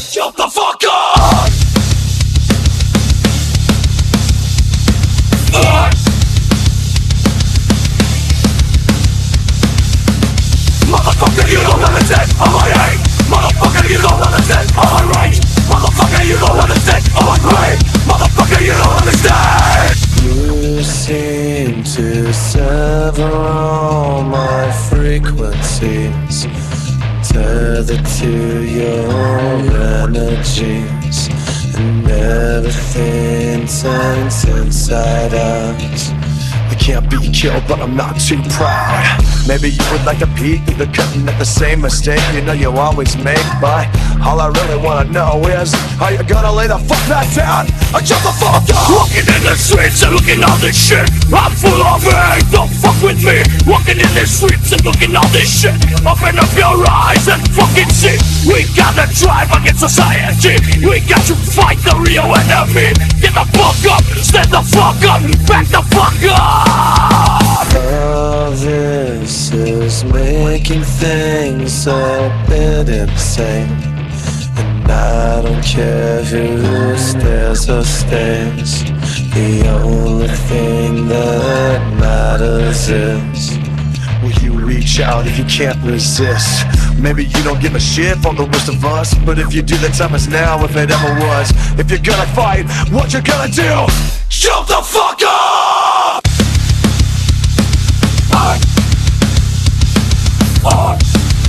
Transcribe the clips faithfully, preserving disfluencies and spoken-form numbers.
Shut the fuck up! Uh. Motherfucker, you don't understand how I hate. Motherfucker, you don't understand how I rage. Motherfucker, you don't understand how I crave. Motherfucker, you don't understand. You seem to sever all my frequencies, tethered to your energies, and everything turns inside out. I can't be killed, but I'm not too proud. Maybe you would like to peek through the curtain at the same mistake you know you always make. But all I really wanna know is, are you gonna lay the fuck back down or jump the fuck up? Walking in the streets and looking all this shit, I'm full of hate, don't fuck with me. Walking in the streets and looking all this shit, open up your eyes and fucking see. We gotta drive against society, we got to fight the real enemy. Get the fuck up, stand the fuck up, back the fuck up. All this is making things a bit insane, and I don't care who stares or stays. The only thing that matters is, will you reach out if you can't resist? Maybe you don't give a shit for the rest of us, but if you do, the time is now if it ever was. If you're gonna fight, what you gonna do? Jump the fuck up! I, I,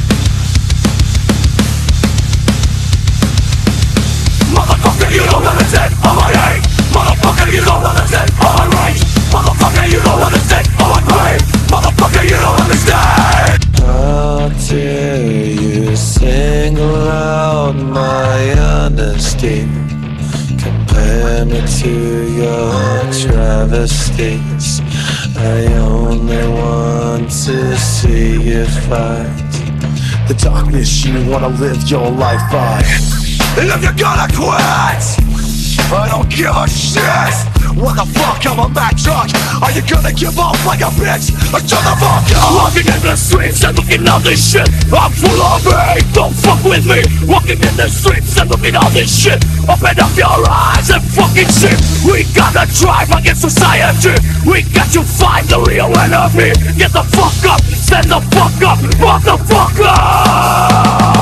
Motherfucker, you don't understand how I hate. Motherfucker, you don't understand how I rage. Motherfucker, you don't understand how I crave. Motherfucker, you don't understand. How dare you single out my honesty, compare me to your travesties. I only want to see you fight the darkness you wanna live your life by. And if you're gonna quit, I don't give a shit. What the fuck, I'm a Mack truck. Are you gonna give up like a bitch or shut the fuck up? Walking in the streets and looking all this shit, I'm full of hate, don't fuck with me. Walking in the streets and looking all this shit, open up your eyes and fucking see. We gotta drive against society, we got to fight the real enemy. Get the fuck up, stand the fuck up, motherfucker.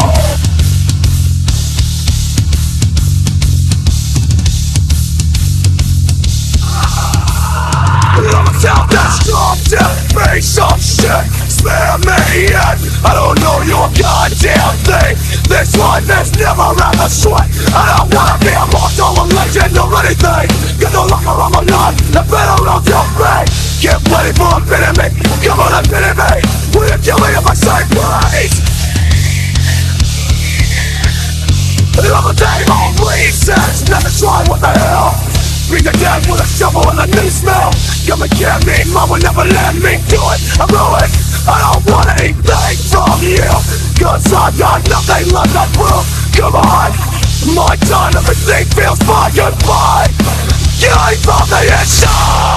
Tell that strong death piece of shit, spare me in. I don't know your goddamn thing. This life is never ever sweet. I don't wanna be a mortal, a legend or anything. Get no longer I'm alive, the better off your fate. Get ready for a bit of me, come on a bit of me. Will you kill me if I say please? Another day on recess, never try, what the hell? Bring the dead with a shovel and a new smell. Come and get me, mom will never let me do it. I'm ruined, I don't want anything from you, cause I got nothing left to prove. Come on, my time, everything feels fine, goodbye. Get from the inside.